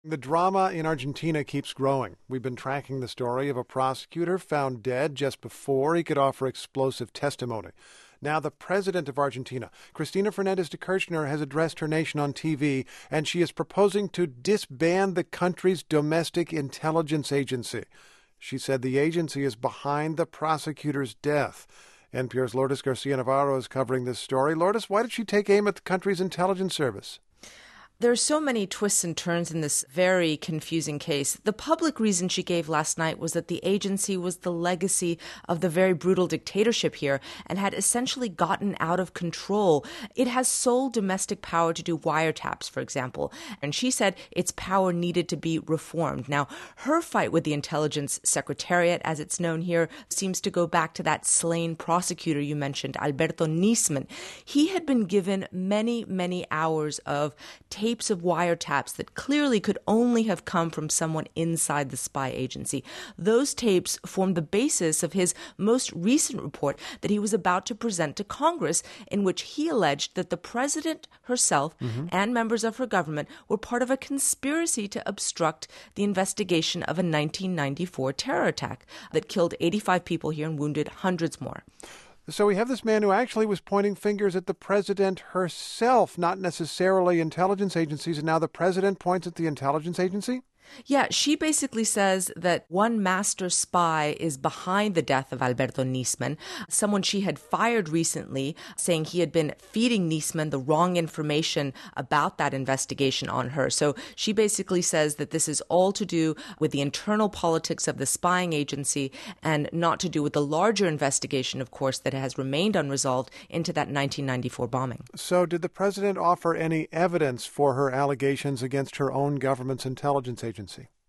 The drama in Argentina keeps growing. We've been tracking the story of a prosecutor found dead just before he could offer explosive testimony. Now the president of Argentina, Cristina Fernández de Kirchner, has addressed her nation on TV, and she is proposing to disband the country's domestic intelligence agency. She said the agency is behind the prosecutor's death. NPR's Lourdes Garcia Navarro is covering this story. Lourdes, why did she take aim at the country's intelligence service? There are so many twists and turns in this very confusing case. The public reason she gave last night was that the agency was the legacy of the very brutal dictatorship here and had essentially gotten out of control. It has sole domestic power to do wiretaps, for example, and she said its power needed to be reformed. Now, her fight with the Intelligence Secretariat, as it's known here, seems to go back to that slain prosecutor you mentioned, Alberto Nisman. He had been given many, many hours of tapes of wiretaps that clearly could only have come from someone inside the spy agency. Those tapes formed the basis of his most recent report that he was about to present to Congress, in which he alleged that the president herself and members of her government were part of a conspiracy to obstruct the investigation of a 1994 terror attack that killed 85 people here and wounded hundreds more. So we have this man who actually was pointing fingers at the president herself, not necessarily intelligence agencies, and now the president points at the intelligence agency? Yeah, she basically says that one master spy is behind the death of Alberto Nisman, someone she had fired recently, saying he had been feeding Nisman the wrong information about that investigation on her. So she basically says that this is all to do with the internal politics of the spying agency and not to do with the larger investigation, of course, that has remained unresolved into that 1994 bombing. So did the president offer any evidence for her allegations against her own government's intelligence agency?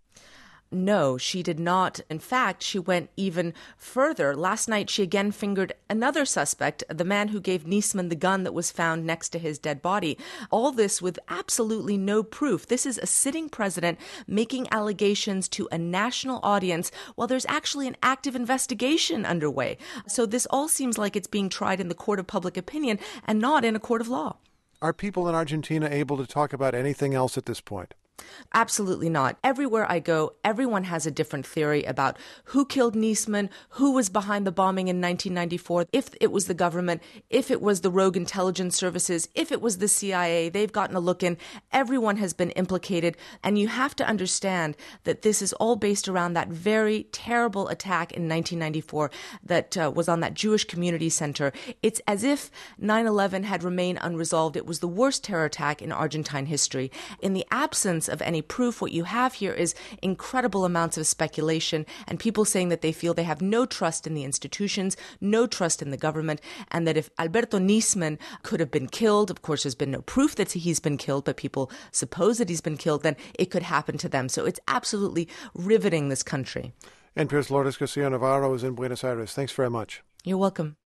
No, she did not. In fact, she went even further. Last night, she again fingered another suspect, the man who gave Nisman the gun that was found next to his dead body. All this with absolutely no proof. This is a sitting president making allegations to a national audience while there's actually an active investigation underway. So this all seems like it's being tried in the court of public opinion and not in a court of law. Are people in Argentina able to talk about anything else at this point? Absolutely not. Everywhere I go, everyone has a different theory about who killed Nisman, who was behind the bombing in 1994, if it was the government, if it was the rogue intelligence services, if it was the CIA. They've gotten a look in. Everyone has been implicated. And you have to understand that this is all based around that very terrible attack in 1994 that was on that Jewish community center. It's as if 9/11 had remained unresolved. It was the worst terror attack in Argentine history. In the absence of any proof, what you have here is incredible amounts of speculation and people saying that they feel they have no trust in the institutions, no trust in the government, and that if Alberto Nisman could have been killed, of course there's been no proof that he's been killed, but people suppose that he's been killed, then it could happen to them. So it's absolutely riveting, this country. NPR's Lourdes Garcia Navarro is in Buenos Aires. Thanks very much. You're welcome.